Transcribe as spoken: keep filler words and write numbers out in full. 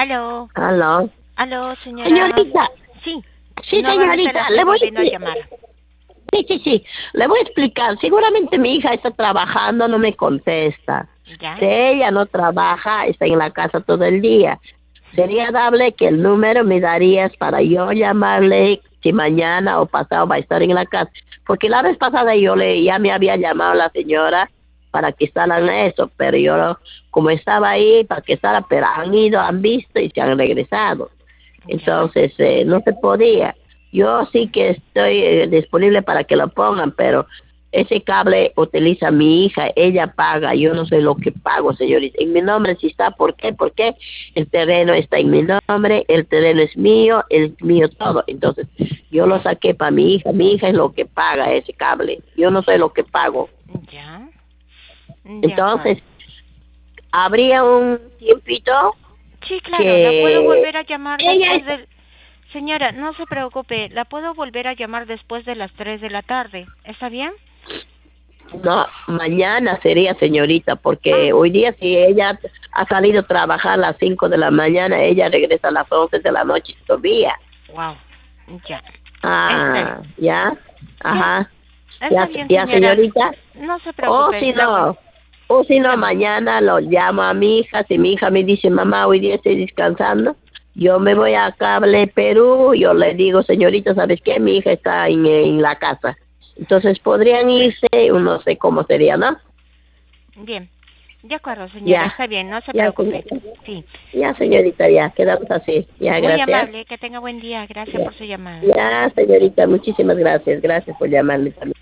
Aló. Aló. Aló, señora. Señorita. Sí. Sí, Nuevamente señorita, la le estoy voy volviendo a a... llamar. Sí, sí, sí. Le voy a explicar. Seguramente mi hija está trabajando, no me contesta. ¿Ya? Si ella no trabaja, está en la casa todo el día. Sería dable que el número me darías para yo llamarle si mañana o pasado va a estar en la casa. Porque la vez pasada yo le ya me había llamado la señora para que instalan eso, pero yo como estaba ahí para que instala, pero han ido, han visto y se han regresado. ¿Ya? Entonces eh, no se podía. Yo sí que estoy eh, disponible para que lo pongan, pero ese cable utiliza mi hija, ella paga, yo no sé lo que pago, señorita. En mi nombre sí está, ¿por qué? Porque el terreno está en mi nombre, el terreno es mío, es mío todo. Entonces, yo lo saqué para mi hija, mi hija es lo que paga ese cable, yo no sé lo que pago. ¿Ya? De Entonces, acuerdo. habría un tiempito Sí, claro, la puedo que volver a llamar ella después del... Señora, no se preocupe, la puedo volver a llamar después de las tres de la tarde. ¿Está bien? no, mañana sería señorita, Ah, porque hoy día si ella ha salido a trabajar a las cinco de la mañana, ella regresa a las once de la noche todavía. wow. Ya. Está bien. Ah, ya, Bien. ajá, Está ya, bien, ya señora. señorita. No se O preocupe, si la voy... no, o si no, Dígame. mañana lo llamo a mi hija, si mi hija me dice, mamá, hoy día estoy descansando, yo me voy a Cable Perú, yo le digo, señorita, ¿sabes qué? Mi hija está en, en la casa. Entonces podrían irse, no sé cómo sería, ¿no? Bien. De acuerdo, señora. Ya, Está bien, no se ya, preocupe. señorita. Sí. Ya, señorita, ya, quedamos así. Ya, Muy gracias. amable. Que tenga buen día. Gracias Ya, por su llamada. ya, señorita, muchísimas gracias. Gracias por llamarme también.